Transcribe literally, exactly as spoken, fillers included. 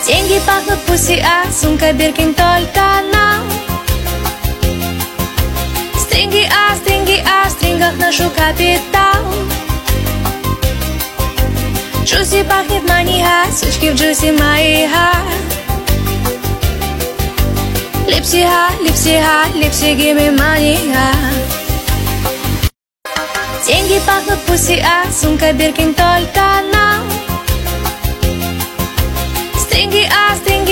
Деньги пахнут пуси, а сумка Биркин только нам. Стринги, а стринги, а в стрингах ношу капитал. Джуси пахнет маниха, сучки в джуси моиха. Липси ха, липси ха, липси give me money ха. Деньги пахнут пуси, а сумка Биркин только нам. Стринги, а стринги,